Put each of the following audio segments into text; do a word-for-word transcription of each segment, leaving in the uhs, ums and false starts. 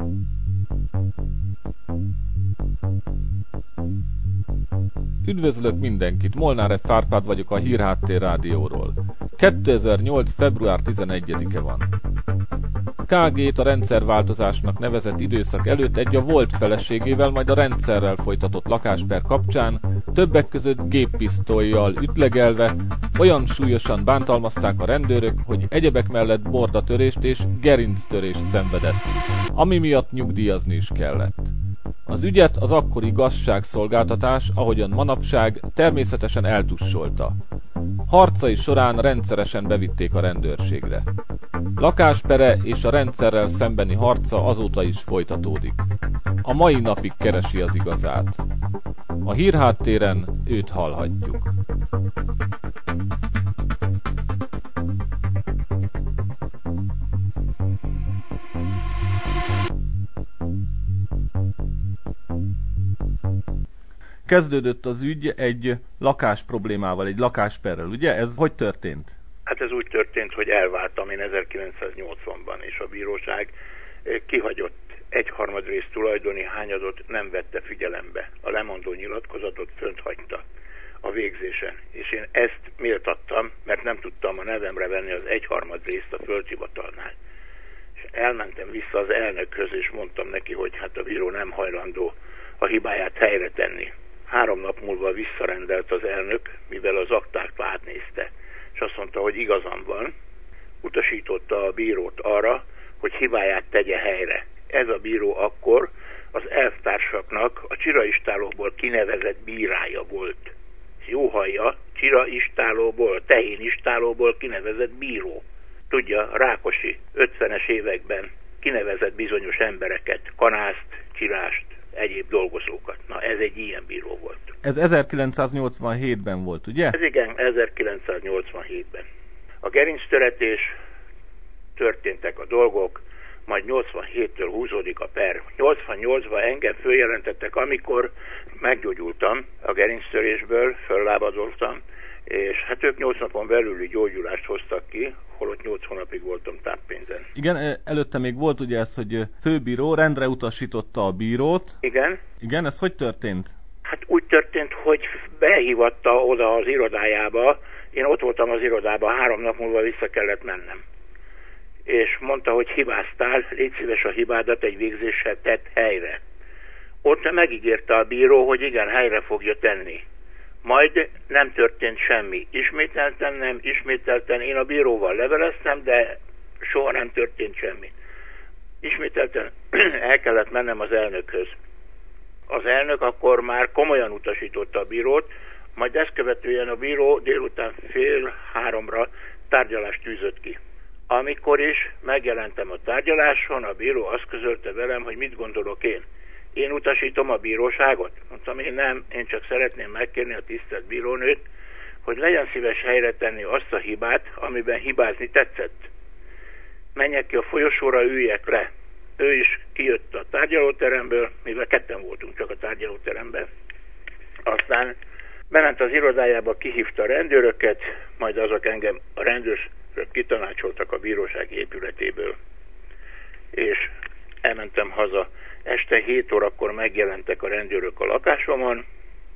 Üdvözlök mindenkit, Molnár F. Árpád vagyok a Hírháttér Rádióról. kétezer-nyolc. február tizenegyedike van. ká gét a rendszerváltozásnak nevezett időszak előtt egy a volt feleségével, majd a rendszerrel folytatott lakásper kapcsán többek között géppisztollyal ütlegelve olyan súlyosan bántalmazták a rendőrök, hogy egyebek mellett bordatörést és gerinctörést szenvedett, ami miatt nyugdíjazni is kellett. Az ügyet az akkori igazságszolgáltatás, ahogyan manapság, természetesen eltussolta. Harcai során rendszeresen bevitték a rendőrségre. Lakáspere és a rendszerrel szembeni harca azóta is folytatódik. A mai napig keresi az igazát. A Hírháttéren őt hallhatjuk. Kezdődött az ügy egy lakás problémával, egy lakásperrel, ugye? Ez hogy történt? Hát ez úgy történt, hogy elváltam én ezerkilencszáznyolcvanban, és a bíróság kihagyott egyharmad rész tulajdoni hányadot, nem vette figyelembe. A lemondó nyilatkozatot fönt hagyta a végzésen. És én ezt méltattam, mert nem tudtam a nevemre venni az egyharmad részt a földhivatalnál. És elmentem vissza az elnökhöz, és mondtam neki, hogy hát a bíró nem hajlandó a hibáját helyre tenni. Három nap múlva visszarendelt az elnök, mivel az aktárt átnézte, és azt mondta, hogy igazam van, utasította a bírót arra, hogy hibáját tegye helyre. Ez a bíró akkor az elvtársaknak a csiraistálóból kinevezett bírája volt. Jó hallja, csiraistálóból, tehénistálóból kinevezett bíró. Tudja, Rákosi ötvenes években kinevezett bizonyos embereket, kanászt, csirást, egyéb dolgozókat. Na, ez egy ilyen bíró volt. Ez ezerkilencszáznyolcvanhétben volt, ugye? Ez igen, ezerkilencszáznyolcvanhétben. A gerinctöretés, történtek a dolgok, majd nyolcvanhéttől húzódik a per. nyolcvannyolcban engem följelentettek, amikor meggyógyultam a gerinctörésből, föllábadoltam, és hát ők nyolc napon belüli gyógyulást hoztak ki, holott nyolc hónapig voltam táppénzen. Igen, előtte még volt ugye ez, hogy főbíró rendre utasította a bírót. Igen. Igen, ez hogy történt? Hát úgy történt, hogy behívatta oda az irodájába, én ott voltam az irodában, három nap múlva vissza kellett mennem. És mondta, hogy hibáztál, légy szíves a hibádat egy végzéssel tett helyre. Ott megígérte a bíró, hogy igen, helyre fogja tenni. Majd nem történt semmi. Ismételten nem, ismételten én a bíróval leveleztem, de soha nem történt semmi. Ismételten el kellett mennem az elnökhöz. Az elnök akkor már komolyan utasította a bírót, majd ezt követően a bíró délután fél háromra tárgyalást tűzött ki. Amikor is megjelentem a tárgyaláson, a bíró azt közölte velem, hogy mit gondolok én. Én utasítom a bíróságot? Mondtam, én nem, én csak szeretném megkérni a tisztelt bírónőt, hogy legyen szíves helyre tenni azt a hibát, amiben hibázni tetszett. Menjek ki a folyosóra, üljek le. Ő is kijött a tárgyalóteremből, mivel ketten voltunk csak a tárgyalóteremben. Aztán bement az irodájába, kihívta a rendőröket, majd azok engem a rendőrök kitanácsoltak a bíróság épületéből. És elmentem haza. Este hét órakor megjelentek a rendőrök a lakásomon,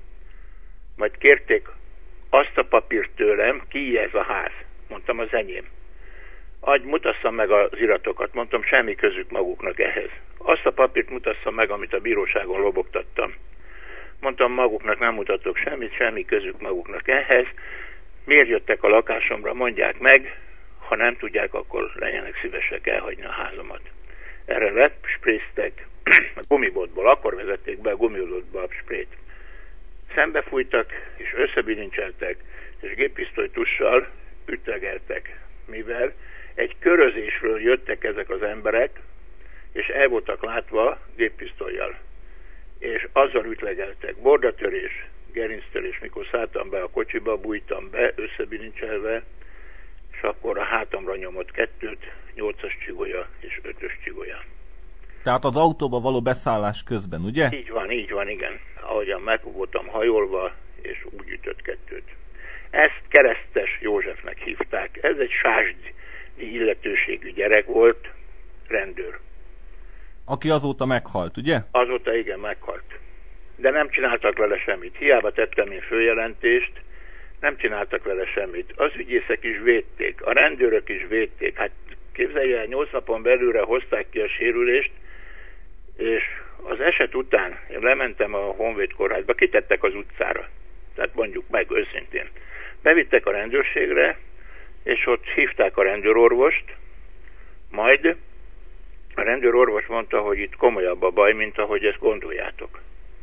majd kérték azt a papírt tőlem, ki ez a ház. Mondtam, az enyém. Adj, mutasszam meg az iratokat. Mondtam, semmi közük maguknak ehhez. Azt a papírt mutasszam meg, amit a bíróságon lobogtattam. Mondtam, maguknak nem mutatok semmit, semmi közük maguknak ehhez. Miért jöttek a lakásomra, mondják meg, ha nem tudják, akkor legyenek szívesek elhagyni a házamat. Erre lepspréztek a gumibotból, akkor vezették be a gumibotba a sprét. Szembefújtak, és összebilincseltek, és géppisztolytussal ütlegeltek, mivel egy körözésről jöttek ezek az emberek, és el voltak látva géppisztollyal. És azzal ütlegeltek, bordatörés, gerinctörés, mikor szálltam be a kocsiba, bújtam be, összebilincselve, és akkor a hátamra nyomott kettőt, nyolcas csigolya és ötös csigolya. Tehát az autóba való beszállás közben, ugye? Így van, így van, igen. Ahogyan meg voltam hajolva, és úgy ütött kettőt. Ezt Keresztes Józsefnek hívták. Ez egy sásdi illetőségű gyerek volt, rendőr. Aki azóta meghalt, ugye? Azóta igen, meghalt. De nem csináltak vele semmit. Hiába tettem én följelentést, nem csináltak vele semmit. Az ügyészek is védték, a rendőrök is védték. Hát képzelje el, nyolc napon belülre hozták ki a sérülést, és az eset után én lementem a Honvéd kórházba, kitettek az utcára. Tehát mondjuk meg őszintén. Bevittek a rendőrségre, és ott hívták a rendőrorvost, majd a rendőrorvos mondta, hogy itt komolyabb a baj, mint ahogy ezt gondoljátok.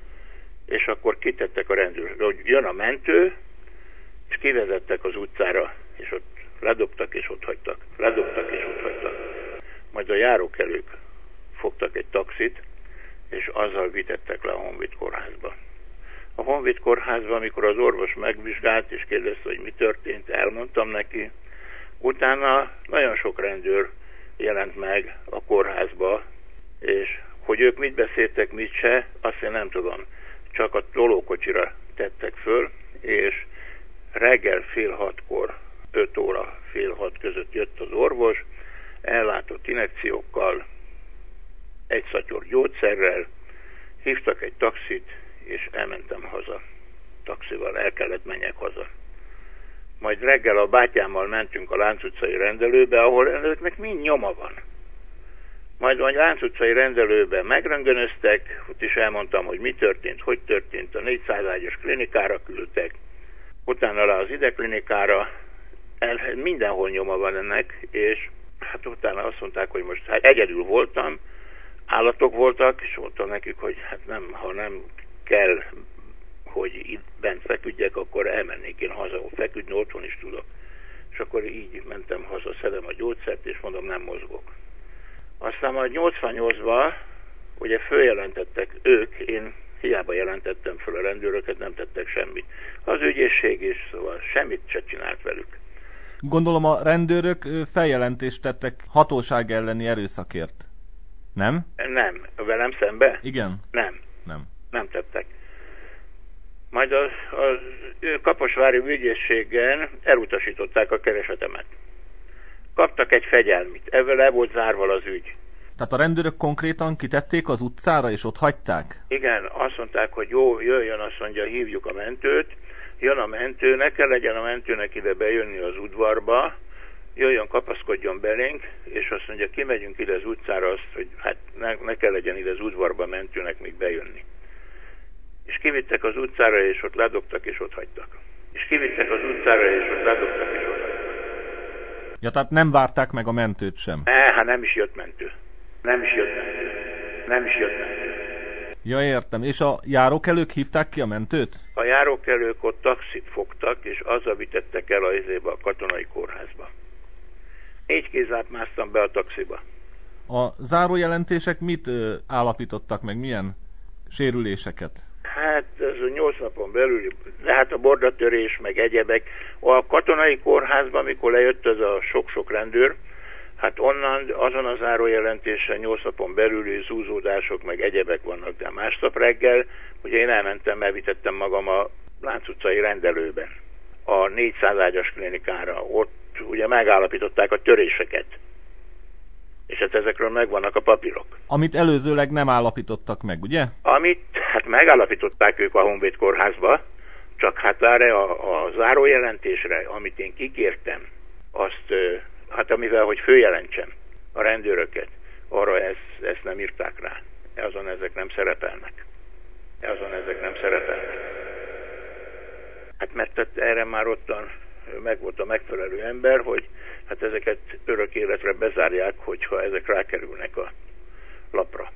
És akkor kitettek a rendőr, hogy jön a mentő, és kivezettek az utcára, és ott ledobtak, és ott hagytak. Ledobtak, és ott hagytak. Majd a járókelők fogtak egy taxit, és azzal vitettek le a Honvéd kórházba. A Honvéd kórházba, amikor az orvos megvizsgált, és kérdezte, hogy mi történt, elmondtam neki. Utána nagyon sok rendőr jelent meg a kórházba, és hogy ők mit beszéltek, mit se, azt én nem tudom. Csak a tolókocsira tettek föl, és reggel fél hatkor, öt óra fél hat között jött az orvos, ellátott injekciókkal, egy szatyor gyógyszerrel, hívtak egy taxit, és elmentem haza. Taxival el kellett menjek haza. Majd reggel a bátyámmal mentünk a Lánc utcai rendelőbe, ahol önöknek mind nyoma van. Majd a Lánc utcai rendelőben megröntgenöztek, ott is elmondtam, hogy mi történt, hogy történt, a négyszáz ágyas klinikára küldtek, utána le az ideklinikára, el, mindenhol nyoma van ennek, és hát utána azt mondták, hogy most hát egyedül voltam, állatok voltak, és mondtam nekik, hogy hát nem, ha nem kell, hogy itt bent feküdjek, akkor elmennék én haza, feküdni otthon is tudok. És akkor így mentem haza, szedem a gyógyszert, és mondom, nem mozgok. Aztán majd nyolcvannyolcban ugye följelentettek ők, én hiába jelentettem föl a rendőröket, nem tettek semmit. Az ügyészség is, szóval semmit se csinált velük. Gondolom a rendőrök feljelentést tettek hatóság elleni erőszakért. Nem? Nem. Velem szembe? Igen. Nem. Nem. Nem tettek. Majd a, a Kaposvári ügyészségen elutasították a keresetemet. Kaptak egy fegyelmit. Ezzel le volt zárva az ügy. Tehát a rendőrök konkrétan kitették az utcára, és ott hagyták? Igen, azt mondták, hogy jó, jöjjön, azt mondja, hívjuk a mentőt. Jön a mentő, ne kell legyen a mentőnek ide bejönni az udvarba, jöjjön, kapaszkodjon belénk, és azt mondja, kimegyünk ide az utcára, azt, hogy hát ne, ne kell legyen ide az udvarba mentőnek még bejönni. És kivittek az utcára, és ott ledobtak, és ott hagytak. És kivittek az utcára, és ott ledobtak, és ott hagytak. Ja, tehát nem várták meg a mentőt sem? Ne, hát nem is jött mentő. Nem is jött mentő. Nem is jött mentő. Ja, értem. És a járókelők hívták ki a mentőt? A járókelők ott taxit fogtak, és azzal vitettek el a izébe, a katonai kórházba. Négy kézláp másztam be a taxiba. A zárójelentések mit ö, állapítottak meg? Milyen sérüléseket? Hát ez a nyolc napon belül, de hát a bordatörés, meg egyebek. A katonai kórházban, amikor lejött ez a sok-sok rendőr, hát onnan azon a zárójelentésen nyolc napon belüli zúzódások, meg egyebek vannak, de másnap reggel, ugye én elmentem, elvitettem magam a Lánc utcai rendelőben, a négyszáz ágyas klinikára. Ott ugye megállapították a töréseket. És hát ezekről megvannak a papírok. Amit előzőleg nem állapítottak meg, ugye? Amit, hát megállapították ők a Honvéd kórházba, csak hát erre a, a zárójelentésre, amit én kikértem, azt, hát amivel, hogy följelentsem a rendőröket, arra ezt, ezt nem írták rá. Azon ezek nem szerepelnek. Azon ezek nem szerepelnek. Hát mert erre már ottan meg volt a megfelelő ember, hogy hát ezeket örök életre bezárják, hogyha ezek rákerülnek a lapra.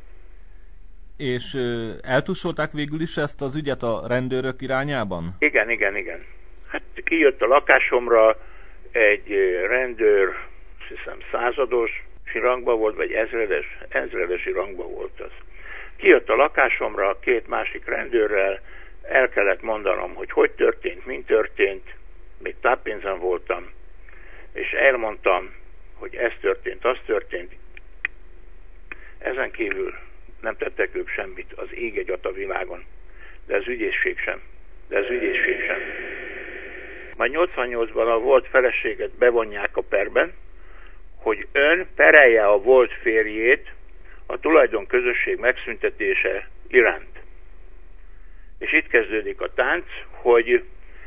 És ö, eltussolták végül is ezt az ügyet a rendőrök irányában? Igen, igen, igen. Hát kijött a lakásomra egy rendőr, azt hiszem százados rangban volt, vagy ezredes, ezredesi rangban volt az. Kijött a lakásomra két másik rendőrrel, el kellett mondanom, hogy hogy történt, mint történt, még táppénzen voltam, és elmondtam, hogy ez történt, az történt. Ezen kívül nem tettek ők semmit, az ég egy a világon, de az ügyészség sem. De az ügyészség sem. Majd nyolcvannyolcban a volt feleséget bevonják a perben, hogy ön perelje a volt férjét a tulajdonközösség megszüntetése iránt. És itt kezdődik a tánc, hogy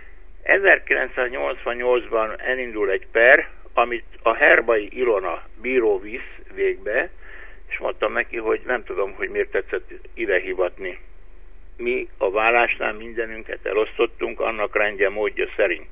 ezerkilencszáznyolcvannyolcban elindul egy per, amit a Herbai Ilona bíró visz végbe, és mondtam neki, hogy nem tudom, hogy miért tetszett ide hivatni. Mi a vállásnál mindenünket elosztottunk annak rendje módja szerint.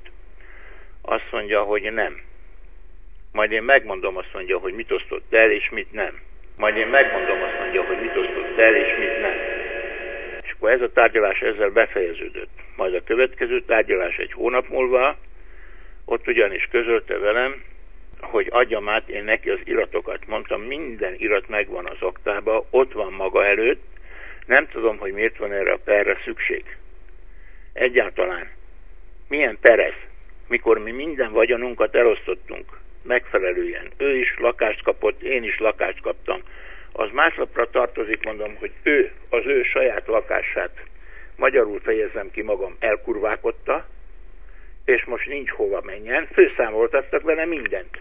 Azt mondja, hogy nem. Majd én megmondom, azt mondja, hogy mit osztott el, és mit nem. Majd én megmondom, azt mondja, hogy mit osztott el, és mit nem. És akkor ez a tárgyalás ezzel befejeződött. Majd a következő tárgyalás egy hónap múlva, ott ugyanis közölte velem, hogy adjam át én neki az iratokat. Mondtam, minden irat megvan az aktába, ott van maga előtt, nem tudom, hogy miért van erre a perre szükség. Egyáltalán. Milyen per ez? Mikor mi minden vagyonunkat elosztottunk megfelelően. Ő is lakást kapott, én is lakást kaptam. Az másnapra tartozik, mondom, hogy ő, az ő saját lakását, magyarul fejezem ki magam, elkurvákodta, és most nincs hova menjen. Főszámoltattak vele mindent.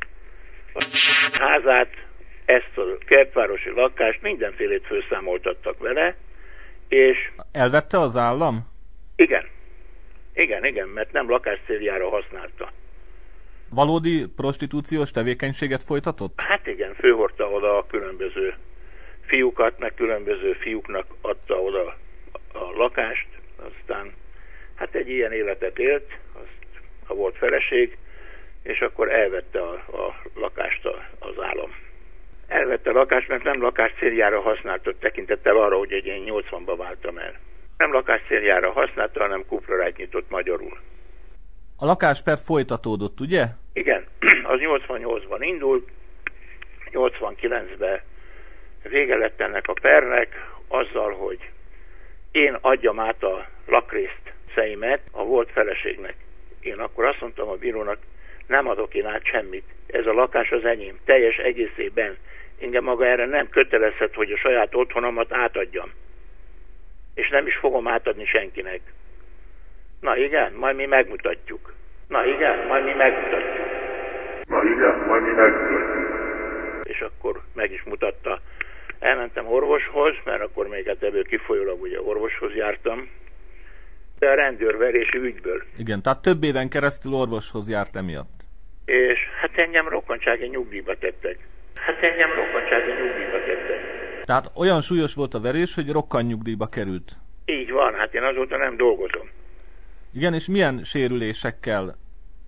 A házát, ezt a kertvárosi lakást, mindenfélét főszámoltattak vele, és... Elvette az állam? Igen. Igen, igen, mert nem lakás céljára használta. Valódi prostitúciós tevékenységet folytatott? Hát igen, főhordta oda a különböző fiúkat, meg különböző fiúknak adta oda a lakást, aztán hát egy ilyen életet élt, azt, ha volt feleség, és akkor elvette a, a lakást a, az állam. Elvette a lakást, mert nem lakás céljára használta, tekintettel arra, hogy én nyolcvanban váltam el. Nem lakás céljára használta, hanem kuprarájt nyitott magyarul. A lakásper folytatódott, ugye? Igen, az nyolcvannyolcban indult, nyolcvankilencben vége lett ennek a pernek, azzal, hogy én adjam át a lakrészt szeimet a volt feleségnek. Én akkor azt mondtam a bírónak, nem adok én át semmit, ez a lakás az enyém, teljes egészében. Engem maga erre nem kötelezhet, hogy a saját otthonomat átadjam. És nem is fogom átadni senkinek. Na igen, majd mi megmutatjuk. Na igen, majd mi megmutatjuk. Na igen, majd mi megmutatjuk. És akkor meg is mutatta. Elmentem orvoshoz, mert akkor még hát ebből kifolyólag ugye orvoshoz jártam. De a rendőrverési ügyből. Igen, tehát több éven keresztül orvoshoz járt emiatt. És hát engem rokkantsági nyugdíjba tettek. Hát engem rokkantsági nyugdíjba tettek. Tehát olyan súlyos volt a verés, hogy rokkantnyugdíjba került. Így van, hát én azóta nem dolgozom. Igen, és milyen sérülésekkel?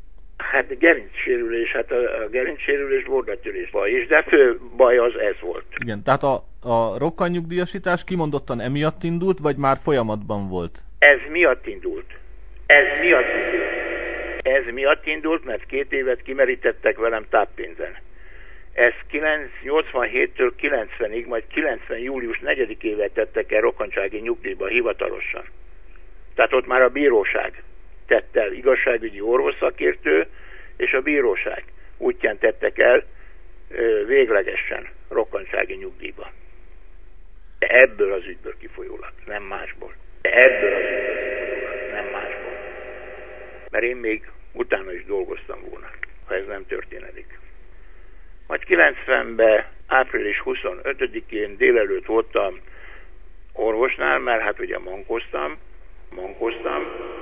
Hát gerincsérülés, hát a, a gerincsérülés bordatörés baj is, de fő baj az ez volt. Igen, tehát a, a rokkantnyugdíjasítás kimondottan emiatt indult, vagy már folyamatban volt? Ez miatt indult. Ez miatt indult. Ez miatt indult, mert két évet kimerítettek velem táppénzen. Ez nyolcvanhéttől kilencvenig, majd kilencven július negyedikével tettek el rokkantsági nyugdíjba hivatalosan. Tehát ott már a bíróság tett el, igazságügyi orvosszakértő és a bíróság útján tettek el ö, véglegesen rokkantsági nyugdíjba. De ebből az ügyből kifolyólag, nem másból. De ebből az ügyből kifolyólag, nem másból. Mert én még utána is dolgoztam volna, ha ez nem történik. Majd kilencvenben, április huszonötödikén délelőtt voltam orvosnál, mert hát ugye mankoztam, mankoztam,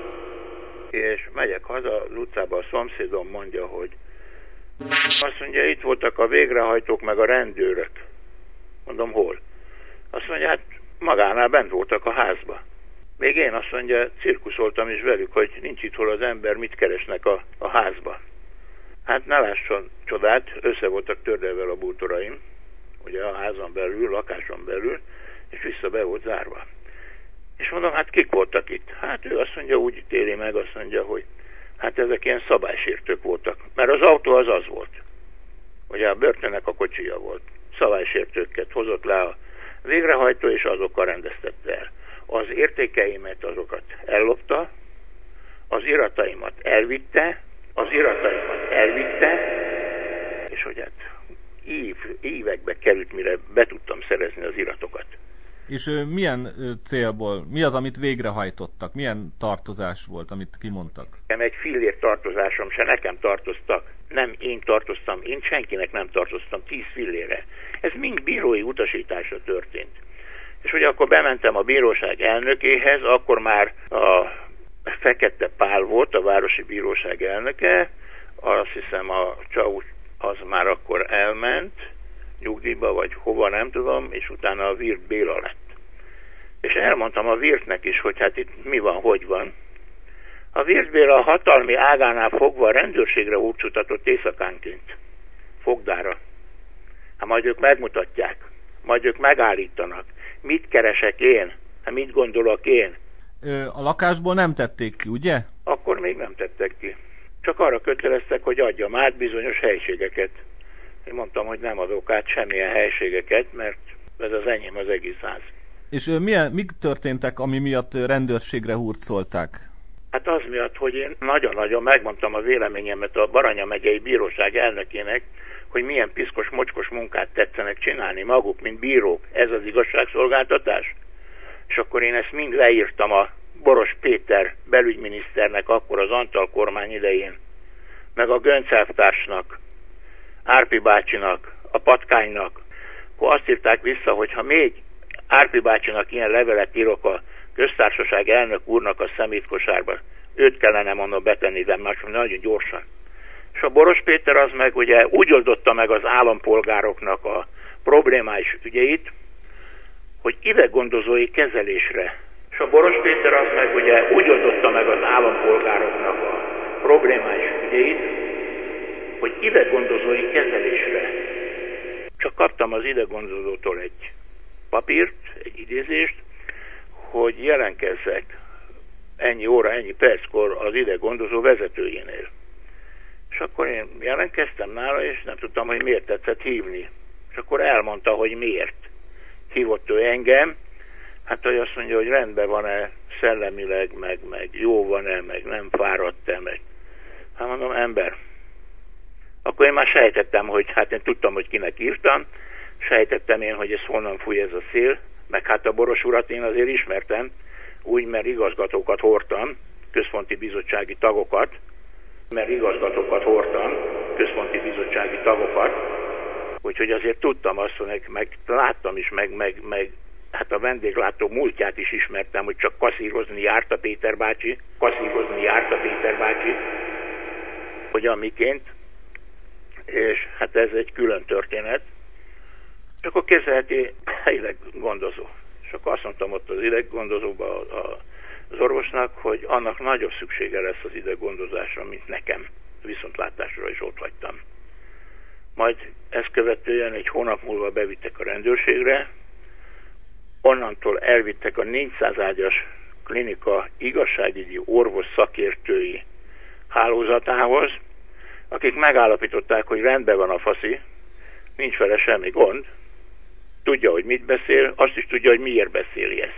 és megyek haza, az utcában a szomszédom mondja, hogy azt mondja, itt voltak a végrehajtók meg a rendőrök. Mondom, hol? Azt mondja, hát magánál bent voltak a házba. Még én azt mondja, cirkuszoltam is velük, hogy nincs itt hol az ember, mit keresnek a, a házba. Hát ne lásson csodát, össze voltak tördelve a bútoraim, ugye a házon belül, lakáson belül, és vissza be volt zárva. És mondom, hát kik voltak itt? Hát ő azt mondja, úgy ítéli meg, azt mondja, hogy hát ezek ilyen szabálysértők voltak. Mert az autó az az volt. Ugye a börtönnek a kocsija volt. Szabálysértőket hozott le a végrehajtó, és azokkal rendeztette el. Az értékeimet azokat ellopta, az irataimat elvitte, az irataimat elvitte, és hogy hát év, évekbe került, mire be tudtam szerezni az iratokat. És ö, milyen ö, célból, mi az, amit végrehajtottak? Milyen tartozás volt, amit kimondtak? Nekem egy fillér tartozásom se, nekem tartoztak. Nem én tartoztam, én senkinek nem tartoztam, tíz fillére. Ez mind bírói utasításra történt. És ugye akkor bementem a bíróság elnökéhez, akkor már a Fekete Pál volt a városi bíróság elnöke, azt hiszem a Csau az már akkor elment nyugdíjba, vagy hova, nem tudom, és utána a Virt Béla lett. És elmondtam a Virtnek is, hogy hát itt mi van, hogy van. A Virt Béla a hatalmi ágánál fogva a rendőrségre útcsutatott éjszakánként. Fogdára. Hát majd ők megmutatják. Majd ők megállítanak. Mit keresek én? Hát mit gondolok én? A lakásból nem tették ki, ugye? Akkor még nem tettek ki. Csak arra köteleztek, hogy adjam át bizonyos helységeket. Én mondtam, hogy nem adok át semmilyen helységeket, mert ez az enyém az egész ház. És milyen, mik történtek, ami miatt rendőrségre hurcolták? Hát az miatt, hogy én nagyon-nagyon megmondtam a véleményemet a Baranya megyei bíróság elnökének, hogy milyen piszkos, mocskos munkát tetszenek csinálni maguk, mint bírók. Ez az igazságszolgáltatás. És akkor én ezt mind leírtam a Boros Péter belügyminiszternek, akkor az Antal kormány idején, meg a Gönc elvtársnak, Árpi bácsinak, a Patkánynak. Akkor azt írták vissza, hogy ha még Árpi bácsinak ilyen levelet írok a köztársaság elnök úrnak a szemétkosárba, őt kellene mondom betenni, de már nagyon gyorsan. És a Boros Péter az meg ugye úgy oldotta meg az állampolgároknak a problémáis ügyeit, hogy idegondozói kezelésre. És a Boros Péter az meg ugye úgy oldotta meg az állampolgároknak a problémáis ügyeit, hogy idegondozói kezelésre. Csak kaptam az idegondozótól egy papírt, egy idézést, hogy jelenkezzek ennyi óra, ennyi perckor az idegondozó vezetőjénél. És akkor én jelentkeztem nála, és nem tudtam, hogy miért tetszett hívni. És akkor elmondta, hogy miért hívott ő engem. Hát, hogy azt mondja, hogy rendben van-e szellemileg, meg, meg jó van-e, meg nem fáradt-e, meg. Hát mondom, ember. Akkor én már sejtettem, hogy hát én tudtam, hogy kinek írtam, sejtettem én, hogy ez honnan fúj ez a szél, meg hát a Boros urat én azért ismertem, úgy, mert igazgatókat hordtam, központi bizottsági tagokat, mert igazgatókat hordtam, központi bizottsági tagokat, úgyhogy azért tudtam azt, hogy meg láttam is, meg, meg, meg hát a vendéglátó múltját is ismertem, hogy csak kaszírozni járt a Péter bácsi, kaszírozni járt a Péter bácsi, hogy amiként, és hát ez egy külön történet. És akkor kezelheti ideggondozó. És akkor azt mondtam ott az ideggondozóban az orvosnak, hogy annak nagyobb szüksége lesz az ideggondozásra, mint nekem. Viszontlátásra is ott hagytam. Majd ezt követően egy hónap múlva bevittek a rendőrségre, onnantól elvittek a négyszáz ágyas klinika igazságügyi orvos szakértői hálózatához, akik megállapították, hogy rendben van a faszi, nincs vele semmi gond, tudja, hogy mit beszél, azt is tudja, hogy miért beszéli ezt.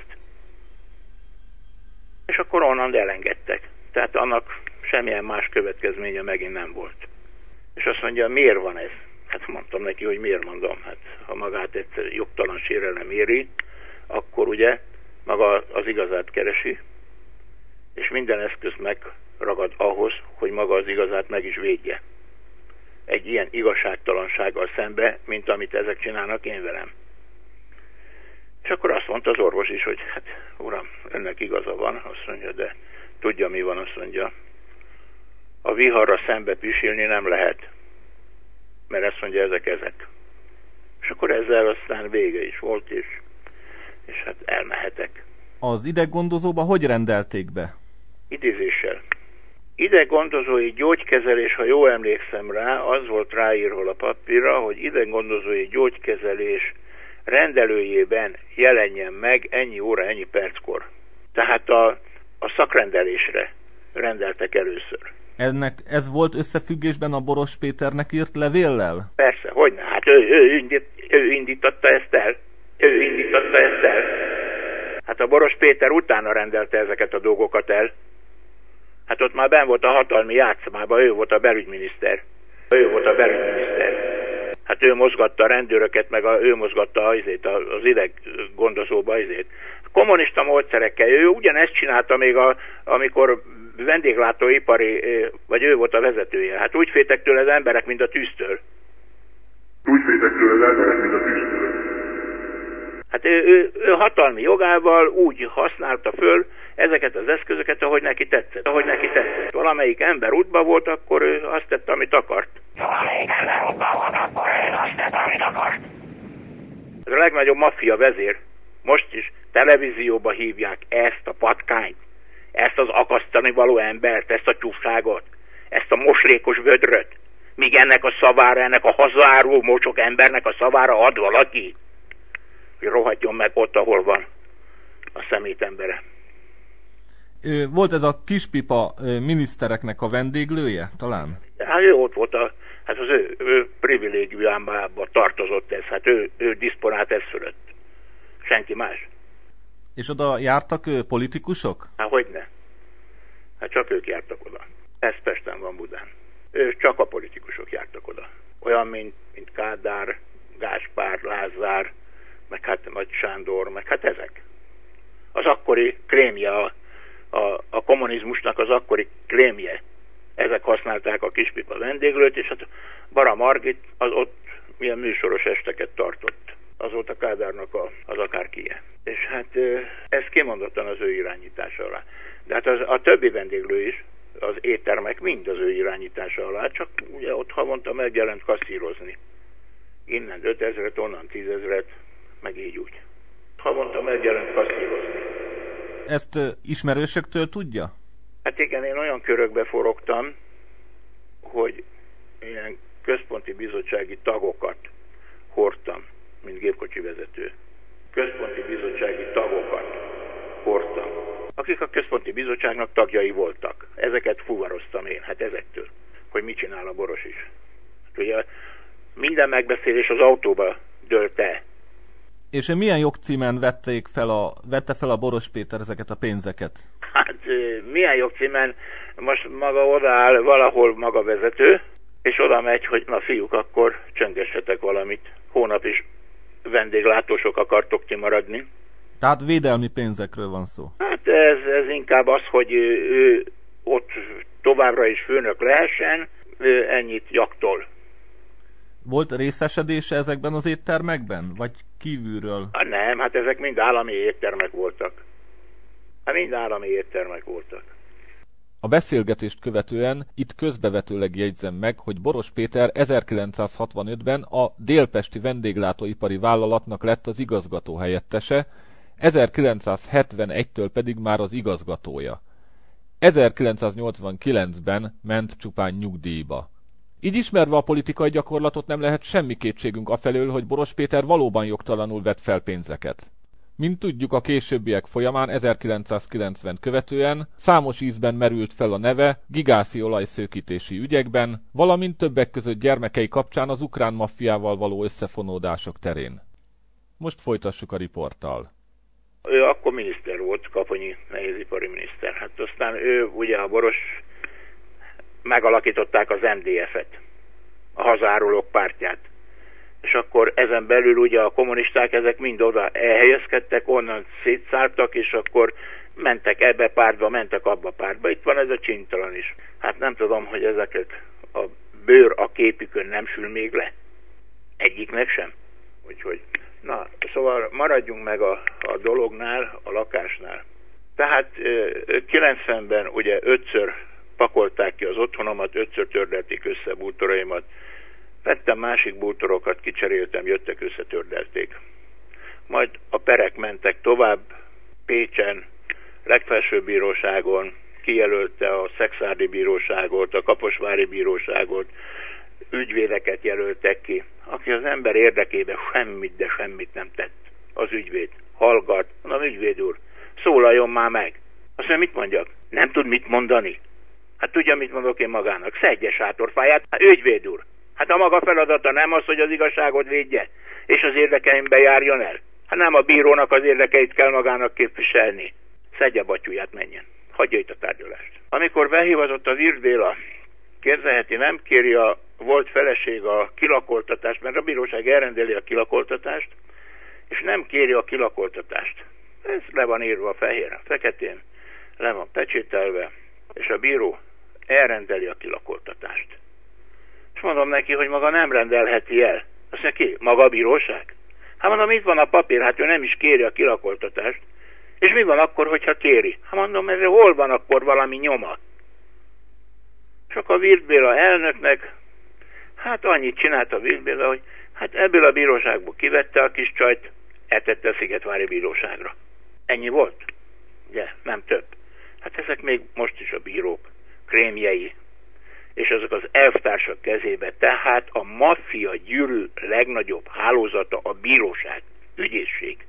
És akkor onnan elengedtek. Tehát annak semmilyen más következménye megint nem volt. És azt mondja, miért van ez? Hát mondtam neki, hogy miért mondom. Hát ha magát egyszer jogtalan sérelem éri, akkor ugye maga az igazát keresi, és minden eszköz megragad ahhoz, hogy maga az igazát meg is védje. Egy ilyen igazságtalansággal szembe, mint amit ezek csinálnak én velem. És akkor azt mondta az orvos is, hogy hát uram, önnek igaza van, azt mondja, de tudja mi van, azt mondja. A viharra szembe pisilni nem lehet, mert ezt mondja, ezek ezek. És akkor ezzel aztán vége is volt, és, és hát elmehetek. Az ideggondozóba hogy rendelték be? Idézéssel. Ideggondozói gyógykezelés, ha jól emlékszem rá, az volt ráírva a papírra, hogy ideggondozói gyógykezelés rendelőjében jelenjen meg ennyi óra, ennyi perckor. Tehát a, a szakrendelésre rendeltek először. Ennek ez volt összefüggésben a Boros Péternek írt levéllel? Persze, hogyne, hát ő, ő, indít, ő indította ezt el. Ő indította ezt el. Hát a Boros Péter utána rendelte ezeket a dolgokat el. Hát ott már benn volt a hatalmi játszmában, ő volt a belügyminiszter. Ő volt a belügyminiszter. Hát ő mozgatta a rendőröket, meg a, ő mozgatta azért, az ideggondozóba azért. Kommunista módszerekkel. Ő ugyanezt csinálta még, a, amikor vendéglátóipari, vagy ő volt a vezetője. Hát úgy féltek tőle az emberek, mint a tűztől. Úgy féltek tőle az emberek, mint a tűztől. ő, ő, ő hatalmi jogával úgy használta föl ezeket az eszközöket, ahogy neki tetszett. Ahogy neki tetszett. Valamelyik ember útba volt, akkor ő azt tette, amit akart. Valamelyik ember útba volt, akkor ő azt tette, amit akart. Ez a legnagyobb maffia vezér. Most is televízióba hívják ezt a patkányt, ezt az akasztani való embert, ezt a csúfságot, ezt a moslékos vödröt, míg ennek a szavára, ennek a hazáró mocsok embernek a szavára ad valaki, hogy rohadjon meg ott, ahol van a szemét embere. Volt ez a Kispipa minisztereknek a vendéglője, talán? Hát ő ott volt, a, hát az ő, ő privilégiumába tartozott ez, hát ő, ő diszponált ez fölött. Senki más. És oda jártak ő, politikusok? Hát hogyne. Hát csak ők jártak oda. Ez Pesten van, Budán. Ő csak a politikusok jártak oda. Olyan, mint, mint Kádár, Gáspár, Lázár, meg hát Nagy Sándor, meg hát ezek. Az akkori krémje, a, a, a kommunizmusnak az akkori krémje. Ezek használták a Kispipa vendéglőt, és hát Bara Margit az ott milyen műsoros esteket tartott. Az volt a Kádárnak a, az akárkije. És hát ez kimondottan az ő irányítása alá. De hát az, a többi vendéglő is, az éttermek mind az ő irányítása alá, csak ugye ott havonta megjelent kasszírozni. Innen ötezret, onnan tízezret, meg így úgy. Havonta megjelent kasszírozni. Ezt uh, ismerősöktől tudja? Hát igen, én olyan körökbe forogtam, hogy ilyen központi bizottsági tagokat hordtam, mint gépkocsi vezető. Központi bizottsági tagokat hordtam, akik a központi bizottságnak tagjai voltak. Ezeket fuvaroztam én, hát ezektől, hogy mit csinál a Boros is. Hát ugye minden megbeszélés az autóba dőlt el. És milyen jogcímen vették fel a, vette fel a Boros Péter ezeket a pénzeket? Hát milyen jogcímen? Most maga odaáll valahol maga vezető, és oda megy, hogy na fiúk, akkor csöngessetek valamit. Hónap is vendéglátósok akartok kimaradni. Tehát védelmi pénzekről van szó. Hát ez, ez inkább az, hogy ő, ő ott továbbra is főnök lehessen, ő ennyit jaktol. Volt részesedése ezekben az éttermekben? Vagy kívülről? Hát nem, hát ezek mind állami éttermek voltak. Hát mind állami éttermek voltak. A beszélgetést követően itt közbevetőleg jegyzem meg, hogy Boros Péter ezerkilencszázhatvanötben a Délpesti Vendéglátóipari Vállalatnak lett az igazgató helyettese, ezerkilencszázhetvenegytől pedig már az igazgatója. ezerkilencszáznyolcvankilencben ment csupán nyugdíjba. Így ismerve a politikai gyakorlatot nem lehet semmi kétségünk afelől, hogy Boros Péter valóban jogtalanul vett fel pénzeket. Mint tudjuk, a későbbiek folyamán ezerkilencszázkilencven követően számos ízben merült fel a neve gigászi olajszőkítési ügyekben, valamint többek között gyermekei kapcsán az ukrán maffiával való összefonódások terén. Most folytassuk a riporttal. Ő akkor miniszter volt, Kaponyi nehézipari miniszter. Hát aztán ő, ugye a Boros, megalakították az em dé ef-et, a hazárulók pártját. És akkor ezen belül ugye a kommunisták ezek mind oda elhelyezkedtek, onnan szétszártak, és akkor mentek ebbe pártba, mentek abba pártba. Itt van ez a csintalan is. Hát nem tudom, hogy ezeket a bőr a képükön nem sül még le. Egyiknek sem. Úgyhogy, na, szóval maradjunk meg a, a dolognál, a lakásnál. Tehát kilencvenben ugye ötször pakolták ki az otthonomat, ötször tördelték össze bútoraimat. Vettem másik bútorokat, kicseréltem, jöttek, összetördelték. Majd a perek mentek tovább, Pécsen, legfelsőbb bíróságon, kijelölte a Szekszárdi bíróságot, a Kaposvári bíróságot, ügyvédeket jelöltek ki, aki az ember érdekében semmit, de semmit nem tett. Az ügyvéd hallgat, mondom, ügyvéd úr, szólaljon már meg. Azt mondja, mit mondjak? Nem tud mit mondani? Hát tudja, mit mondok én magának? Szedje sátorfáját, hát ügyvéd úr. Hát a maga feladata nem az, hogy az igazságot védje, és az érdekeimbe járjon el. Hát nem a bírónak az érdekeit kell magának képviselni. Szedje batyúját, menjen. Hagyja itt a tárgyalást. Amikor behivatott az Ird Béla, képzelheti, nem kéri a volt feleség a kilakoltatást, mert a bíróság elrendeli a kilakoltatást, és nem kéri a kilakoltatást. Ez le van írva fehéren, feketén, le van pecsételve, és a bíró elrendeli a kilakoltatást. És mondom neki, hogy maga nem rendelheti el. Azt mondja, ki? Maga a bíróság? Hát Hát mondom, itt van a papír, hát ő nem is kéri a kilakoltatást. És mi van akkor, hogyha kéri? Hát mondom, ezzel hol van akkor valami nyoma? Csak a Wirth Béla elnöknek, hát annyit csinált a Wirth Béla, hogy hát ebből a bíróságból kivette a kis csajt, etette a Szigetvári bíróságra. Ennyi volt? Ugye, nem több. Hát ezek még most is a bírók krémjei, és azok az elvtársak kezébe, tehát a maffia gyűrű legnagyobb hálózata a bíróság, ügyészség.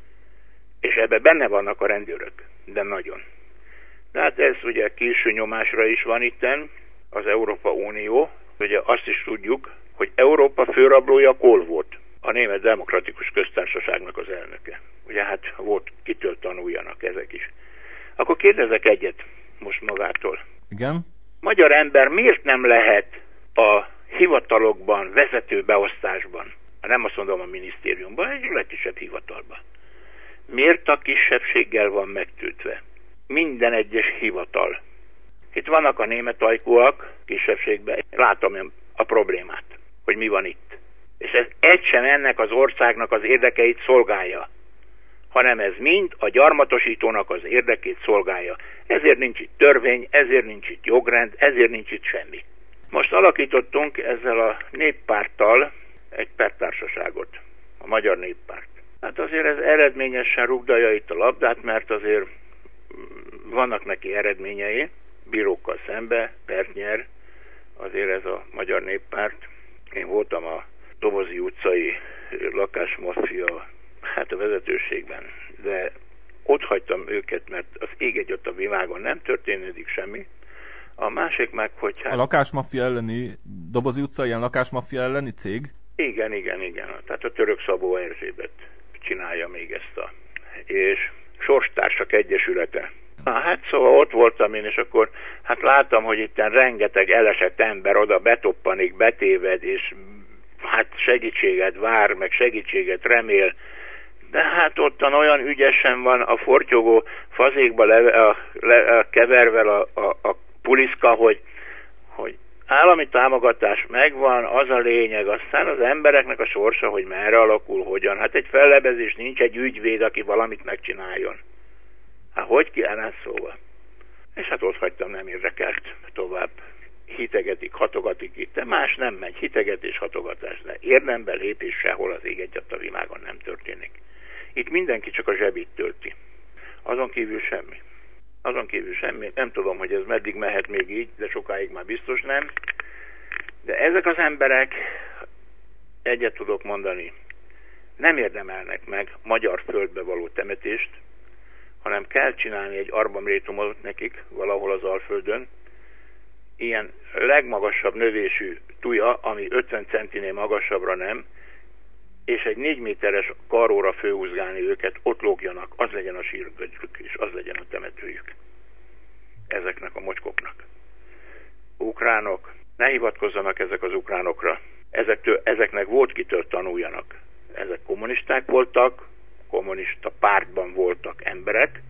És ebben benne vannak a rendőrök, de nagyon. De hát ez ugye külső nyomásra is van itten, az Európa Unió. Ugye azt is tudjuk, hogy Európa főrablója Kohl volt, a Német Demokratikus Köztársaságnak az elnöke. Ugye hát volt, kitől tanuljanak ezek is. Akkor kérdezek egyet most magától. Igen? Magyar ember miért nem lehet a hivatalokban, vezető beosztásban, nem azt mondom a minisztériumban, egy legkisebb hivatalban. Miért a kisebbséggel van megtűtve? Minden egyes hivatal. Itt vannak a német ajkúak kisebbségben. Látom a problémát, hogy mi van itt. És ez egy sem ennek az országnak az érdekeit szolgálja, hanem ez mind a gyarmatosítónak az érdekét szolgálja. Ezért nincs itt törvény, ezért nincs itt jogrend, ezért nincs itt semmi. Most alakítottunk ezzel a néppárttal egy párttársaságot, a Magyar Néppárt. Hát azért ez eredményesen rugdalja itt a labdát, mert azért vannak neki eredményei, bírókkal szembe, pert nyer, azért ez a Magyar Néppárt. Én voltam a Dobozi utcai lakásmaffia, hát a vezetőségben, de ott hagytam őket, mert az ég egyet a világon nem történik semmi. A másik meg, hogy hát... A lakásmaffia elleni, Dobozi utca ilyen lakásmaffia elleni cég? Igen, igen, igen. Tehát a Török Szabó Erzsébet csinálja még ezt a... És Sorstársak Egyesülete. Na, hát szóval ott voltam én, és akkor hát láttam, hogy itt rengeteg elesett ember oda betoppanik, betéved, és hát segítséget vár, meg segítséget remél. De hát ottan olyan ügyesen van a fortyogó fazékba leve, a, le, a keverve a, a, a puliszka, hogy, hogy állami támogatás megvan, az a lényeg, aztán az embereknek a sorsa, hogy merre alakul, hogyan. Hát egy fellebezés, nincs egy ügyvéd, aki valamit megcsináljon. Hát hogy kellene szóval? És hát ott hagytam, nem érdekelt tovább. Hitegetik, hatogatik itt, de más nem megy, hitegetés, hatogatás, de érdemben lépés sehol az ég egyet a világon nem történik. Itt mindenki csak a zsebét tölti. Azon kívül semmi. Azon kívül semmi. Nem tudom, hogy ez meddig mehet még így, de sokáig már biztos nem. De ezek az emberek, egyet tudok mondani, nem érdemelnek meg magyar földbe való temetést, hanem kell csinálni egy arborétumot nekik valahol az Alföldön, ilyen legmagasabb növésű tuja, ami ötven centinél magasabbra nem, és egy négy méteres karóra főhúzgálni őket, ott lógjanak, az legyen a sírgödrük, és az legyen a temetőjük. Ezeknek a mocskoknak. Ukránok, ne hivatkozzanak ezek az ukránokra. Ezektől, ezeknek volt kitől tanuljanak. Ezek kommunisták voltak, kommunista pártban voltak emberek,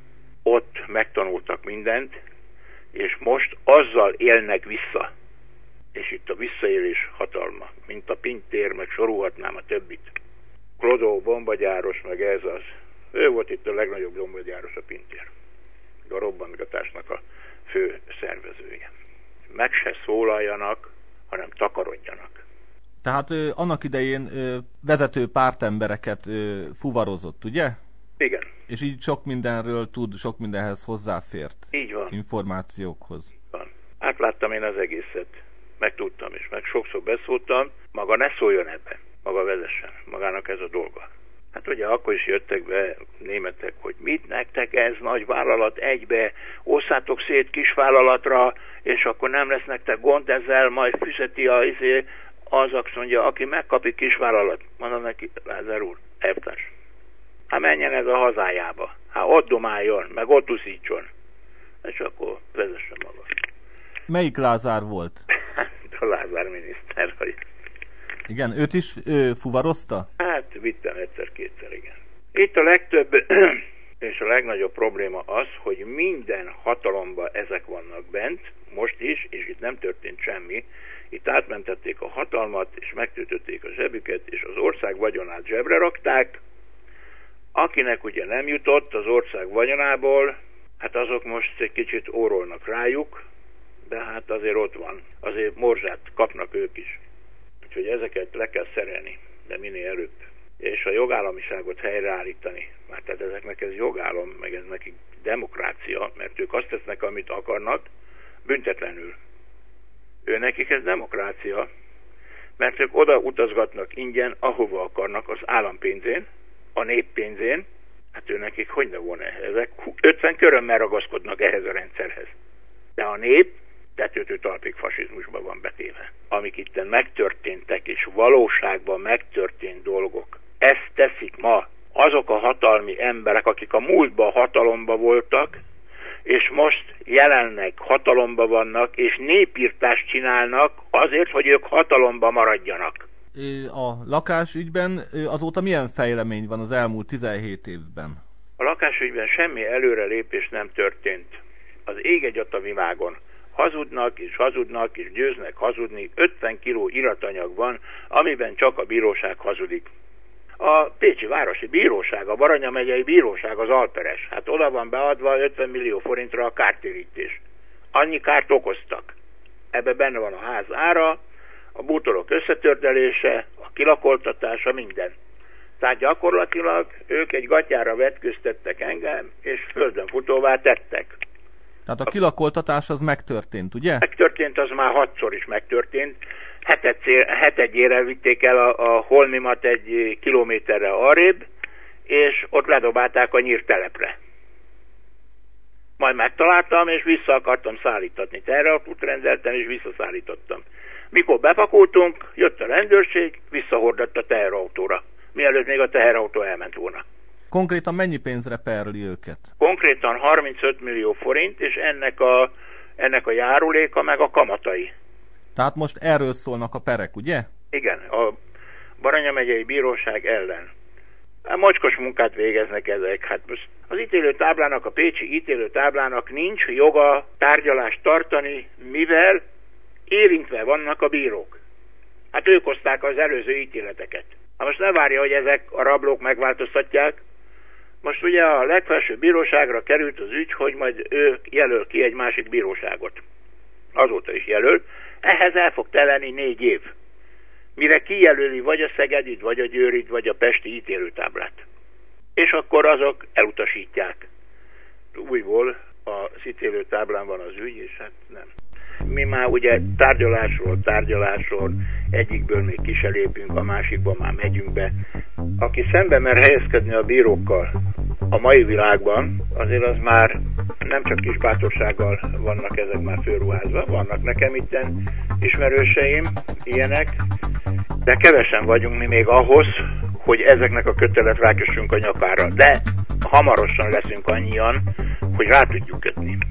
ott megtanultak mindent, és most azzal élnek vissza. És itt a visszaélés hatalma, mint a Pintér, meg sorolhatnám a többit. Klodó bombagyáros, meg ez az. Ő volt itt a legnagyobb bombagyáros, a Pintér. A robbangatásnak a fő szervezője. Meg se szólaljanak, hanem takarodjanak. Tehát ö, annak idején ö, vezető pártembereket ö, fuvarozott, ugye? Igen. És így sok mindenről tud, sok mindenhez hozzáfért. Így van. Információkhoz. Van. Átláttam én az egészet. Megtudtam is, meg sokszor beszóltam. Maga ne szóljon ebbe. Maga vezessen. Magának ez a dolga. Hát ugye akkor is jöttek be németek, hogy mit nektek ez nagy vállalat egybe, osszátok szét kisvállalatra, és akkor nem lesz nektek gond ezzel, majd fizeti a izé, az azt mondja, aki megkapi kisvállalat, mondom neki, Lázár úr, elvtárs, hát menjen ez a hazájába, hát ott domáljon, meg ott uszítson, és akkor vezessen maga. Melyik Lázár volt? A Lázár miniszter. Igen, őt is ő, fuvarozta? Hát vittem egyszer-kétszer, igen. Itt a legtöbb és a legnagyobb probléma az, hogy minden hatalomban ezek vannak bent, most is, és itt nem történt semmi. Itt átmentették a hatalmat, és megtöltötték a zsebüket, és az ország vagyonát zsebre rakták. Akinek ugye nem jutott az ország vagyonából, hát azok most egy kicsit órolnak rájuk, de hát azért ott van. Azért morzsát kapnak ők is. Úgyhogy ezeket le kell szerelni, de minél előbb. És a jogállamiságot helyreállítani. Mert tehát ezeknek ez jogállam, meg ez nekik demokrácia, mert ők azt tesznek, amit akarnak, büntetlenül. Ő nekik ez demokrácia, mert ők oda utazgatnak ingyen, ahova akarnak, az állampénzén, a néppénzén. Hát ő nekik hogy ne volna ezek? ötven körömmel ragaszkodnak ehhez a rendszerhez. De a nép tetőtől talpig fasizmusban van betéve. Amik itten megtörténtek, és valóságban megtörtént dolgok. Ezt teszik ma azok a hatalmi emberek, akik a múltban hatalomba voltak, és most jelenleg hatalomba vannak, és népírtást csinálnak azért, hogy ők hatalomba maradjanak. A lakásügyben azóta milyen fejlemény van az elmúlt tizenhét évben? A lakásügyben semmi előrelépés nem történt. Az ég egyat a világon. Hazudnak és hazudnak és győznek hazudni. ötven kiló iratanyag van, amiben csak a bíróság hazudik. A Pécsi Városi Bíróság, a Baranya megyei Bíróság, az alperes. Hát oda van beadva ötven millió forintra a kártérítés. Annyi kárt okoztak. Ebben benne van a ház ára, a bútorok összetördelése, a kilakoltatása, minden. Tehát gyakorlatilag ők egy gatyára vetköztettek engem, és földön futóvá tettek. Tehát a kilakoltatás az megtörtént, ugye? Megtörtént, az már hatszor is megtörtént. Hetedjére vitték el a, a holmimat egy kilométerre arrébb, és ott ledobálták a nyírtelepre. Majd megtaláltam, és vissza akartam szállítatni. Teherautót rendeltem, és visszaszállítottam. Mikor bepakoltunk, jött a rendőrség, visszahordott a teherautóra, mielőtt még a teherautó elment volna. Konkrétan mennyi pénzre perli őket? Konkrétan harmincöt millió forint, és ennek a, ennek a járuléka meg a kamatai. Tehát most erről szólnak a perek, ugye? Igen, a Baranya megyei Bíróság ellen. Mocskos munkát végeznek ezek. Hát most az ítélőtáblának, a pécsi ítélőtáblának nincs joga tárgyalást tartani, mivel érintve vannak a bírók. Hát ők hozták az előző ítéleteket. Hát most ne várja, hogy ezek a rablók megváltoztatják. Most ugye a legfelsőbb bíróságra került az ügy, hogy majd ő jelöl ki egy másik bíróságot. Azóta is jelöl. Ehhez el fog teleni négy év. Mire kijelöli vagy a szegedit, vagy a győrit, vagy a pesti ítélőtáblát. És akkor azok elutasítják. Újból az ítélőtáblán van az ügy, és hát nem. Mi már ugye tárgyalásról, tárgyalásról, egyikből még ki se lépünk, a másikban már megyünk be. Aki szembe mer helyezkedni a bírókkal a mai világban, azért az már nem csak kis bátorsággal vannak ezek már fölruházva, vannak nekem itten ismerőseim, ilyenek, de kevesen vagyunk mi még ahhoz, hogy ezeknek a kötelet rákössünk a nyakára, de hamarosan leszünk annyian, hogy rá tudjuk kötni.